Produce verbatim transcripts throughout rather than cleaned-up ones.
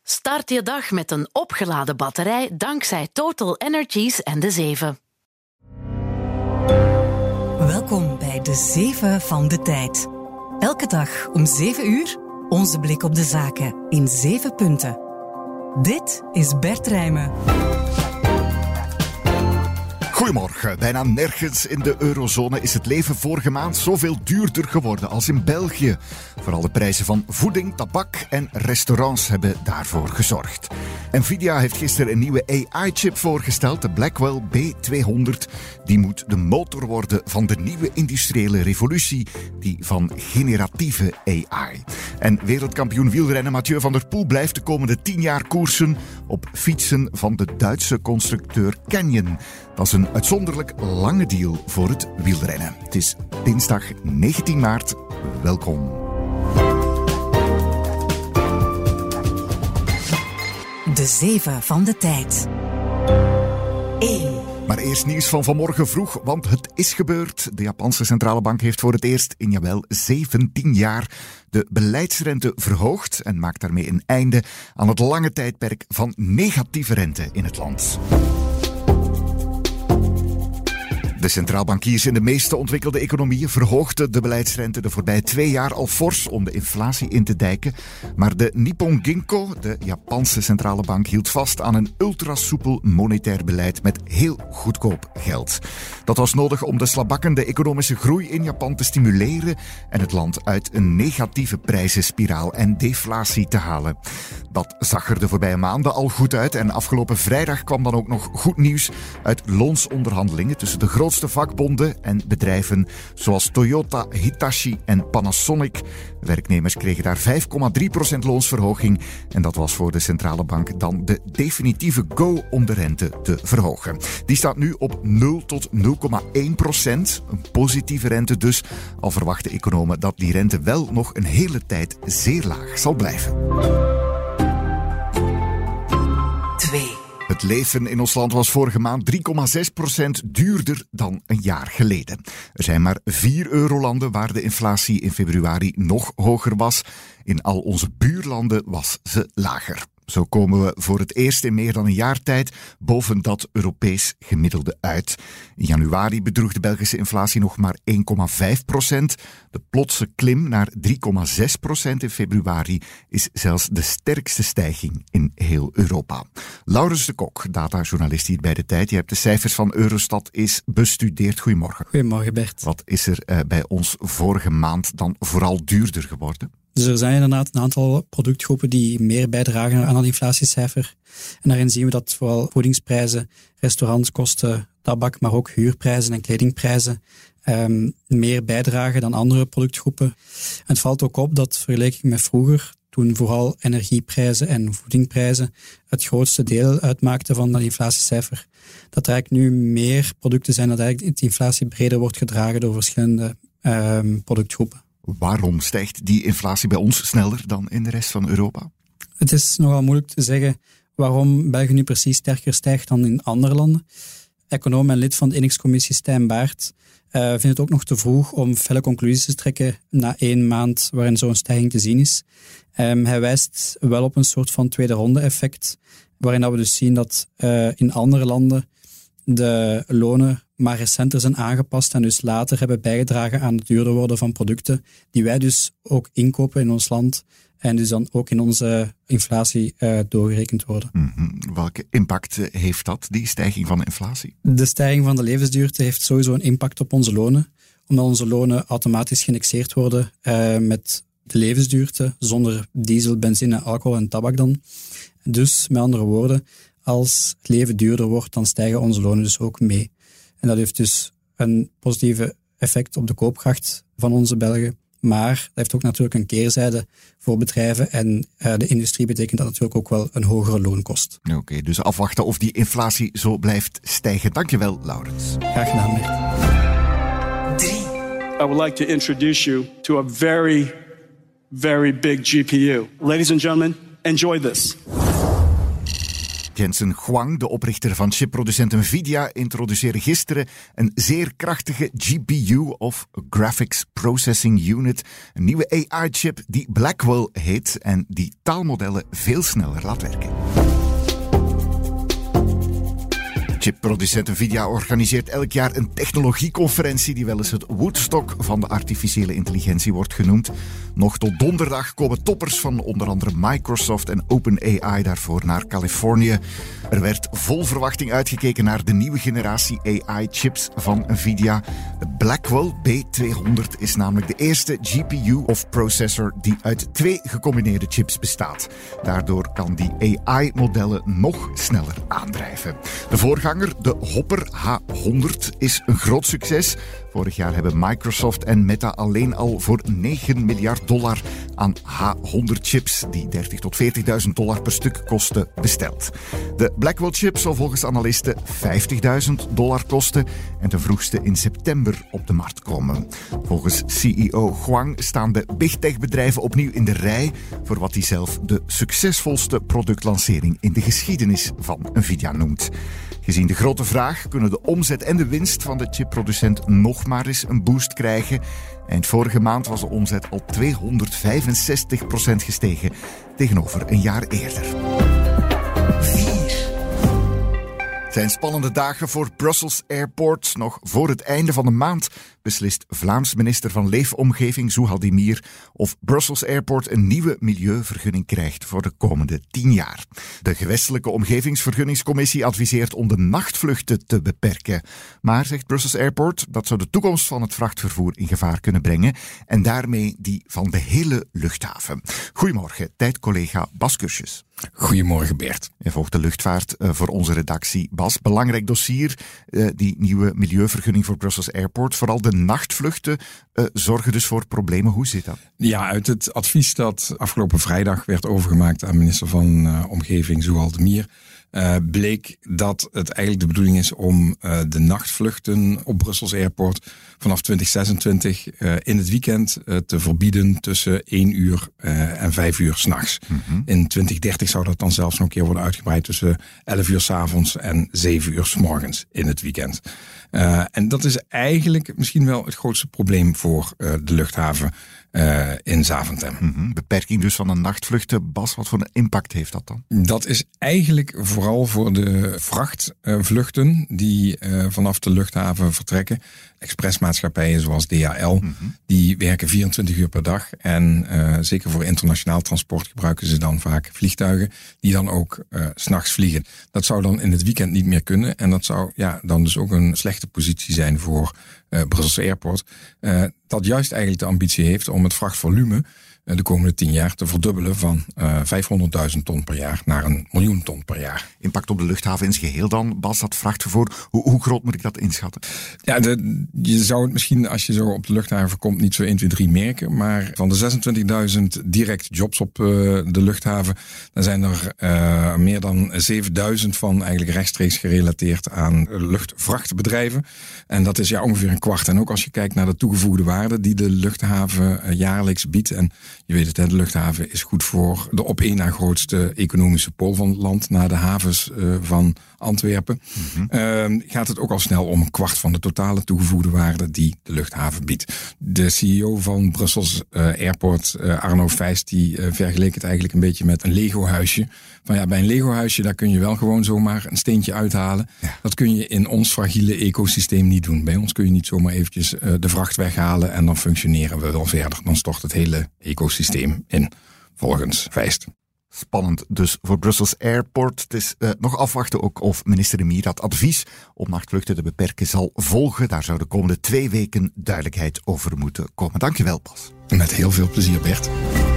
Start je dag met een opgeladen batterij dankzij Total Energies en de zeven. Welkom bij de zeven van de tijd. Elke dag om zeven uur onze blik op de zaken in zeven punten. Dit is Bert Rijmen. Goedemorgen. Bijna nergens in de eurozone is het leven vorige maand zoveel duurder geworden als in België. Vooral de prijzen van voeding, tabak en restaurants hebben daarvoor gezorgd. Nvidia heeft gisteren een nieuwe A I-chip voorgesteld, de Blackwell B tweehonderd. Die moet de motor worden van de nieuwe industriële revolutie, die van generatieve A I. En wereldkampioen wielrennen Mathieu van der Poel blijft de komende tien jaar koersen op fietsen van de Duitse constructeur Canyon. Dat is een uitzonderlijk lange deal voor het wielrennen. Het is dinsdag negentien maart. Welkom. De zeven van de tijd. één. Maar eerst nieuws van vanmorgen vroeg, want het is gebeurd. De Japanse centrale bank heeft voor het eerst in jawel zeventien jaar de beleidsrente verhoogd en maakt daarmee een einde aan het lange tijdperk van negatieve rente in het land. De centraalbankiers in de meeste ontwikkelde economieën verhoogden de beleidsrente de voorbije twee jaar al fors om de inflatie in te dijken. Maar de Nippon Ginko, de Japanse centrale bank, hield vast aan een ultrasoepel monetair beleid met heel goedkoop geld. Dat was nodig om de slabakkende economische groei in Japan te stimuleren en het land uit een negatieve prijzenspiraal en deflatie te halen. Dat zag er de voorbije maanden al goed uit en afgelopen vrijdag kwam dan ook nog goed nieuws uit loonsonderhandelingen tussen de grootste vakbonden en bedrijven zoals Toyota, Hitachi en Panasonic. Werknemers kregen daar vijf komma drie procent loonsverhoging en dat was voor de centrale bank dan de definitieve go om de rente te verhogen. Die staat nu op nul tot nul komma één procent, een positieve rente dus, al verwachten economen dat die rente wel nog een hele tijd zeer laag zal blijven. twee. Het leven in ons land was vorige maand drie komma zes procent duurder dan een jaar geleden. Er zijn maar vier eurolanden waar de inflatie in februari nog hoger was. In al onze buurlanden was ze lager. Zo komen we voor het eerst in meer dan een jaar tijd boven dat Europees gemiddelde uit. In januari bedroeg de Belgische inflatie nog maar één komma vijf procent. De plotse klim naar drie komma zes procent in februari is zelfs de sterkste stijging in heel Europa. Laurens de Kok, datajournalist hier bij De Tijd. Je hebt de cijfers van Eurostat eens bestudeerd. Goedemorgen. Goedemorgen, Bert. Wat is er uh, bij ons vorige maand dan vooral duurder geworden? Dus er zijn inderdaad een aantal productgroepen die meer bijdragen aan dat inflatiecijfer. En daarin zien we dat vooral voedingsprijzen, restaurantskosten, tabak, maar ook huurprijzen en kledingprijzen um, meer bijdragen dan andere productgroepen. En het valt ook op dat vergeleken met vroeger, toen vooral energieprijzen en voedingprijzen het grootste deel uitmaakten van dat inflatiecijfer, dat er eigenlijk nu meer producten zijn dat eigenlijk de inflatie breder wordt gedragen door verschillende um, productgroepen. Waarom stijgt die inflatie bij ons sneller dan in de rest van Europa? Het is nogal moeilijk te zeggen waarom België nu precies sterker stijgt dan in andere landen. Econoom en lid van de index-commissie Stijn Baert uh, vindt het ook nog te vroeg om felle conclusies te trekken na één maand waarin zo'n stijging te zien is. Um, hij wijst wel op een soort van tweede ronde effect, waarin dat we dus zien dat uh, in andere landen de lonen maar recenter zijn aangepast en dus later hebben bijgedragen aan het duurder worden van producten die wij dus ook inkopen in ons land en dus dan ook in onze inflatie uh, doorgerekend worden. Mm-hmm. Welke impact heeft dat, die stijging van de inflatie? De stijging van de levensduurte heeft sowieso een impact op onze lonen, omdat onze lonen automatisch geïndexeerd worden uh, met de levensduurte, zonder diesel, benzine, alcohol en tabak dan. Dus, met andere woorden, als het leven duurder wordt, dan stijgen onze lonen dus ook mee. En dat heeft dus een positieve effect op de koopkracht van onze Belgen. Maar dat heeft ook natuurlijk een keerzijde voor bedrijven. En uh, de industrie betekent dat natuurlijk ook wel een hogere loonkost. Oké, okay, dus afwachten of die inflatie zo blijft stijgen. Dankjewel, Laurens. Graag gedaan, Bert. drie. I would like to introduce you to a very, very big G P U. Ladies and gentlemen, enjoy this. Jensen Huang, de oprichter van chipproducent Nvidia, introduceerde gisteren een zeer krachtige G P U of Graphics Processing Unit, een nieuwe A I-chip die Blackwell heet en die taalmodellen veel sneller laat werken. Chipproducent Nvidia organiseert elk jaar een technologieconferentie die wel eens het Woodstock van de artificiële intelligentie wordt genoemd. Nog tot donderdag komen toppers van onder andere Microsoft en OpenAI daarvoor naar Californië. Er werd vol verwachting uitgekeken naar de nieuwe generatie A I-chips van Nvidia. De Blackwell B tweehonderd is namelijk de eerste G P U of processor die uit twee gecombineerde chips bestaat. Daardoor kan die A I-modellen nog sneller aandrijven. De voorganger, de Hopper H honderd, is een groot succes. Vorig jaar hebben Microsoft en Meta alleen al voor negen miljard dollar aan H honderd chips, die dertig tot veertigduizend dollar per stuk kosten, besteld. De Blackwell-chip zal volgens analisten vijftigduizend dollar kosten en ten vroegste in september op de markt komen. Volgens C E O Huang staan de big tech-bedrijven opnieuw in de rij voor wat hij zelf de succesvolste productlancering in de geschiedenis van Nvidia noemt. Gezien de grote vraag kunnen de omzet en de winst van de chipproducent nog maar eens een boost krijgen. Eind vorige maand was de omzet al tweehonderdvijfenzestig procent gestegen tegenover een jaar eerder. Het zijn spannende dagen voor Brussels Airport. Nog voor het einde van de maand beslist Vlaams minister van Leefomgeving Zouhaldimir of Brussels Airport een nieuwe milieuvergunning krijgt voor de komende tien jaar. De gewestelijke omgevingsvergunningscommissie adviseert om de nachtvluchten te beperken. Maar, zegt Brussels Airport, dat zou de toekomst van het vrachtvervoer in gevaar kunnen brengen en daarmee die van de hele luchthaven. Goedemorgen, tijdcollega Bas Kursjes. Goedemorgen Bert. Je volgt de luchtvaart uh, voor onze redactie. Bas, belangrijk dossier, uh, die nieuwe milieuvergunning voor Brussels Airport. Vooral de nachtvluchten uh, zorgen dus voor problemen. Hoe zit dat? Ja, uit het advies dat afgelopen vrijdag werd overgemaakt aan minister van uh, Omgeving Zouhaldimir, Uh, bleek dat het eigenlijk de bedoeling is om uh, de nachtvluchten op Brussels Airport vanaf twintig zesentwintig uh, in het weekend uh, te verbieden tussen één uur uh, en vijf uur 's nachts. Mm-hmm. In twintig dertig zou dat dan zelfs nog een keer worden uitgebreid tussen elf uur 's avonds en zeven uur 's morgens in het weekend. Uh, en dat is eigenlijk misschien wel het grootste probleem voor uh, de luchthaven uh, in Zaventem. Mm-hmm. Beperking dus van de nachtvluchten. Bas, wat voor een impact heeft dat dan? Dat is eigenlijk vooral voor de vrachtvluchten die uh, vanaf de luchthaven vertrekken. Expressmaatschappijen zoals D H L, mm-hmm. die werken vierentwintig uur per dag. En uh, zeker voor internationaal transport gebruiken ze dan vaak vliegtuigen die dan ook uh, 's nachts vliegen. Dat zou dan in het weekend niet meer kunnen. En dat zou ja, dan dus ook een slechte positie zijn voor uh, Brussels Airport. Uh, dat juist eigenlijk de ambitie heeft om het vrachtvolume de komende tien jaar te verdubbelen van uh, vijfhonderdduizend ton per jaar naar een miljoen ton per jaar. Impact op de luchthaven in zijn geheel dan, Bas, dat vrachtvervoer. Hoe, hoe groot moet ik dat inschatten? Ja, de, je zou het misschien als je zo op de luchthaven komt niet zo één, twee, drie merken, maar van de zesentwintigduizend direct jobs op uh, de luchthaven, dan zijn er uh, meer dan zevenduizend van eigenlijk rechtstreeks gerelateerd aan luchtvrachtbedrijven. En dat is ja ongeveer een kwart. En ook als je kijkt naar de toegevoegde waarde die de luchthaven uh, jaarlijks biedt. En je weet het, de luchthaven is goed voor de op één na grootste economische pool van het land, na de havens uh, van Antwerpen. Mm-hmm. Uh, gaat het ook al snel om een kwart van de totale toegevoegde waarde die de luchthaven biedt. De C E O van Brussels uh, Airport, uh, Arno Feist, die uh, vergeleek het eigenlijk een beetje met een Lego-huisje. Van ja, bij een Lego-huisje, daar kun je wel gewoon zomaar een steentje uithalen. Ja. Dat kun je in ons fragiele ecosysteem niet doen. Bij ons kun je niet zomaar eventjes uh, de vracht weghalen en dan functioneren we wel verder. Dan stort het hele ecosysteem in, volgens Feist. Spannend dus voor Brussels Airport. Het is uh, nog afwachten ook of minister Demir dat advies om nachtvluchten te beperken zal volgen. Daar zou de komende twee weken duidelijkheid over moeten komen. Dankjewel, Bas. Met heel veel plezier, Bert.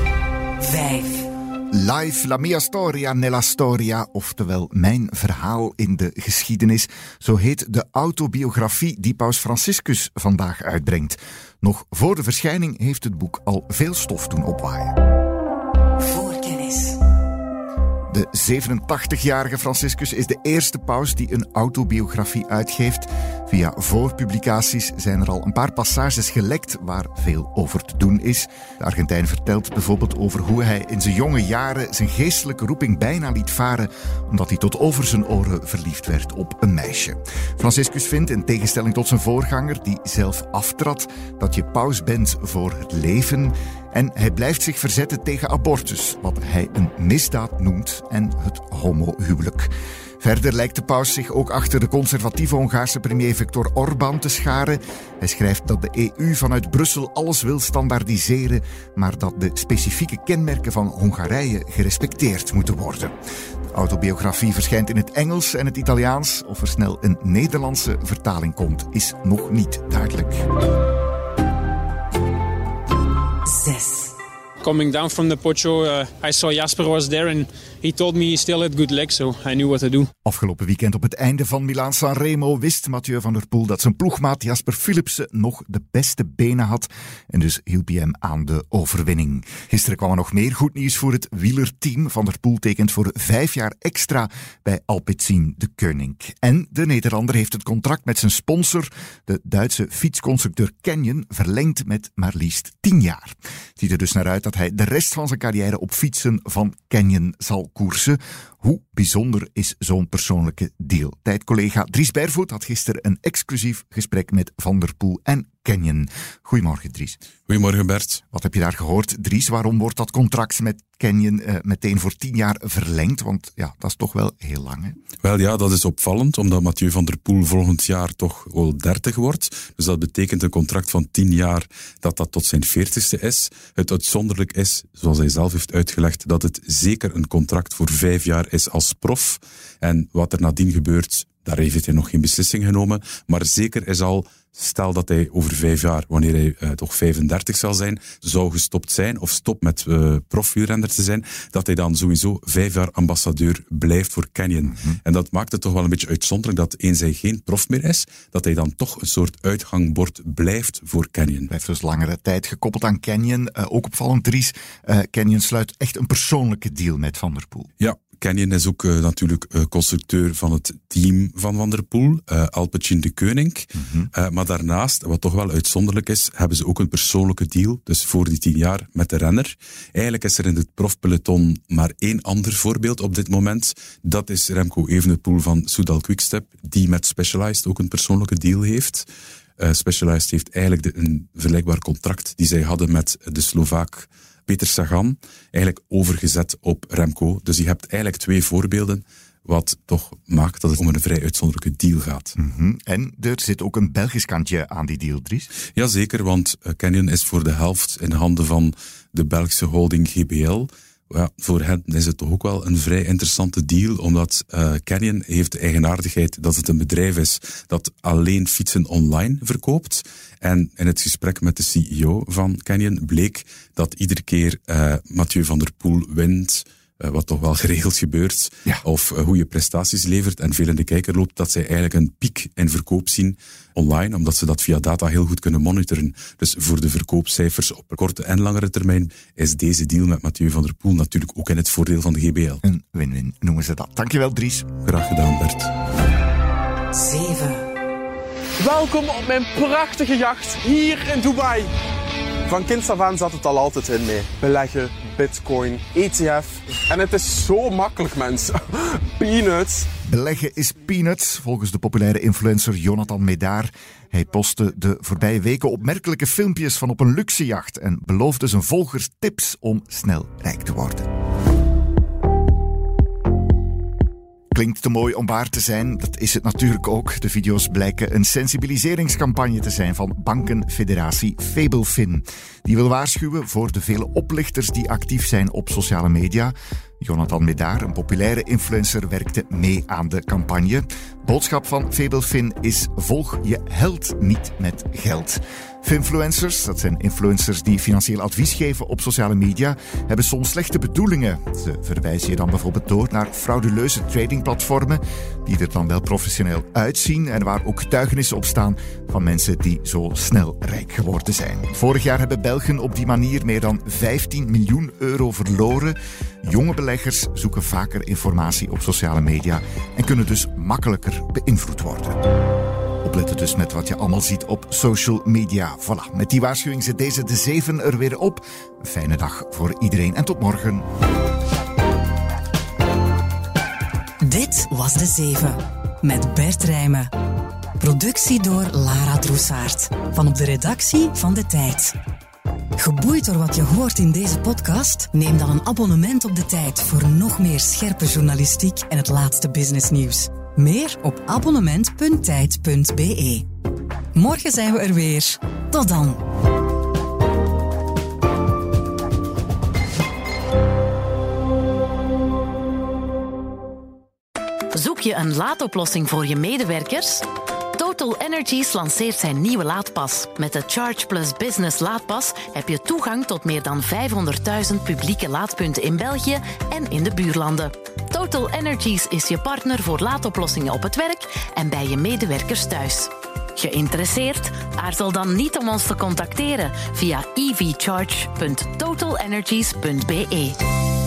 Vijf. Live La mia storia nella storia, oftewel mijn verhaal in de geschiedenis. Zo heet de autobiografie die Paus Franciscus vandaag uitbrengt. Nog voor de verschijning heeft het boek al veel stof doen opwaaien. Voorkennis. De zevenentachtigjarige Franciscus is de eerste paus die een autobiografie uitgeeft. Via voorpublicaties zijn er al een paar passages gelekt waar veel over te doen is. De Argentijn vertelt bijvoorbeeld over hoe hij in zijn jonge jaren zijn geestelijke roeping bijna liet varen, omdat hij tot over zijn oren verliefd werd op een meisje. Franciscus vindt, in tegenstelling tot zijn voorganger, die zelf aftrad, dat je paus bent voor het leven. En hij blijft zich verzetten tegen abortus, wat hij een misdaad noemt, en het homohuwelijk. Verder lijkt de paus zich ook achter de conservatieve Hongaarse premier Viktor Orbán te scharen. Hij schrijft dat de E U vanuit Brussel alles wil standaardiseren, maar dat de specifieke kenmerken van Hongarije gerespecteerd moeten worden. De autobiografie verschijnt in het Engels en het Italiaans. Of er snel een Nederlandse vertaling komt, is nog niet duidelijk. zes. Coming down from the Pocho, uh, I saw Jasper was there and he told me he still had good legs, so I knew what to do. Afgelopen weekend op het einde van Milaan-San Remo wist Mathieu van der Poel dat zijn ploegmaat Jasper Philipsen nog de beste benen had en dus hielp hij hem aan de overwinning. Gisteren kwam er nog meer goed nieuws voor het wielerteam. Van der Poel tekent voor vijf jaar extra bij Alpecin de Koning. En de Nederlander heeft het contract met zijn sponsor, de Duitse fietsconstructeur Canyon, verlengd met maar liefst tien jaar. Het ziet er dus naar uit dat hij de rest van zijn carrière op fietsen van Canyon zal koersen. Hoe bijzonder is zo'n persoonlijke deal? Tijdcollega Dries Bervoet had gisteren een exclusief gesprek met Van der Poel en Canyon. Goedemorgen, Dries. Goedemorgen, Bert. Wat heb je daar gehoord, Dries? Waarom wordt dat contract met Canyon uh, meteen voor tien jaar verlengd? Want ja, dat is toch wel heel lang, hè? Wel ja, dat is opvallend, omdat Mathieu van der Poel volgend jaar toch wel dertig wordt. Dus dat betekent een contract van tien jaar dat dat tot zijn veertigste is. Het uitzonderlijk is, zoals hij zelf heeft uitgelegd, dat het zeker een contract voor vijf jaar is als prof. En wat er nadien gebeurt, daar heeft hij nog geen beslissing genomen. Maar zeker is al, stel dat hij over vijf jaar, wanneer hij uh, toch vijfendertig zal zijn, zou gestopt zijn of stopt met uh, profwielrenner te zijn, dat hij dan sowieso vijf jaar ambassadeur blijft voor Canyon. Mm-hmm. En dat maakt het toch wel een beetje uitzonderlijk dat eens hij geen prof meer is, dat hij dan toch een soort uitgangbord blijft voor Canyon. Blijft dus langere tijd gekoppeld aan Canyon. Uh, ook opvallend, Dries, uh, Canyon sluit echt een persoonlijke deal met Van der Poel. Ja. Canyon is ook uh, natuurlijk uh, constructeur van het team van Van der Poel, uh, Alpecin de Koning. Mm-hmm. Uh, maar daarnaast, wat toch wel uitzonderlijk is, hebben ze ook een persoonlijke deal, dus voor die tien jaar met de renner. Eigenlijk is er in het profpeloton maar één ander voorbeeld op dit moment. Dat is Remco Evenepoel van Soudal Quickstep, die met Specialized ook een persoonlijke deal heeft. Uh, Specialized heeft eigenlijk de, een vergelijkbaar contract die zij hadden met de Slovaak Peter Sagan, eigenlijk overgezet op Remco. Dus je hebt eigenlijk twee voorbeelden, wat toch maakt dat het om een vrij uitzonderlijke deal gaat. Mm-hmm. En er zit ook een Belgisch kantje aan die deal, Dries? Jazeker, want Canyon is voor de helft in handen van de Belgische holding G B L. Ja, voor hen is het toch ook wel een vrij interessante deal, omdat uh, Canyon heeft de eigenaardigheid dat het een bedrijf is dat alleen fietsen online verkoopt. En in het gesprek met de C E O van Canyon bleek dat iedere keer uh, Mathieu van der Poel wint, uh, wat toch wel geregeld gebeurt, ja. of uh, goede prestaties levert en veel in de kijker loopt, dat zij eigenlijk een piek in verkoop zien online, omdat ze dat via data heel goed kunnen monitoren. Dus voor de verkoopcijfers op korte en langere termijn is deze deal met Mathieu van der Poel natuurlijk ook in het voordeel van de G B L. Een win-win noemen ze dat. Dankjewel, Dries. Graag gedaan, Bert. zeven. Welkom op mijn prachtige jacht hier in Dubai. Van kinds af aan zat het al altijd in mij. Beleggen, bitcoin, E T F. En het is zo makkelijk, mensen. Peanuts. Beleggen is peanuts, volgens de populaire influencer Jonathan Medaar. Hij postte de voorbije weken opmerkelijke filmpjes van op een luxejacht en beloofde zijn volgers tips om snel rijk te worden. Klinkt te mooi om waar te zijn, dat is het natuurlijk ook. De video's blijken een sensibiliseringscampagne te zijn van bankenfederatie Fabelfin. Die wil waarschuwen voor de vele oplichters die actief zijn op sociale media. Jonathan Medaar, een populaire influencer, werkte mee aan de campagne. Boodschap van Fabelfin is: volg je held niet met geld. Finfluencers, dat zijn influencers die financieel advies geven op sociale media, hebben soms slechte bedoelingen. Ze verwijzen je dan bijvoorbeeld door naar frauduleuze tradingplatformen die er dan wel professioneel uitzien en waar ook getuigenissen op staan van mensen die zo snel rijk geworden zijn. Vorig jaar hebben Belgen op die manier meer dan vijftien miljoen euro verloren. Jonge beleggers zoeken vaker informatie op sociale media en kunnen dus makkelijker beïnvloed worden. Opletten dus met wat je allemaal ziet op social media. Voilà, met die waarschuwing zit deze de zeven er weer op. Een fijne dag voor iedereen en tot morgen. Dit was de zeven met Bert Rijmen. Productie door Lara Droesaert van op de redactie van De Tijd. Geboeid door wat je hoort in deze podcast? Neem dan een abonnement op De Tijd voor nog meer scherpe journalistiek en het laatste businessnieuws. Meer op abonnement punt tijd punt b e. Morgen zijn we er weer. Tot dan. Zoek je een laadoplossing voor je medewerkers? Total Energies lanceert zijn nieuwe laadpas. Met de Charge Plus Business laadpas heb je toegang tot meer dan vijfhonderdduizend publieke laadpunten in België en in de buurlanden. Total Energies is je partner voor laadoplossingen op het werk en bij je medewerkers thuis. Geïnteresseerd? Aarzel dan niet om ons te contacteren via e v charge punt total energies punt b e.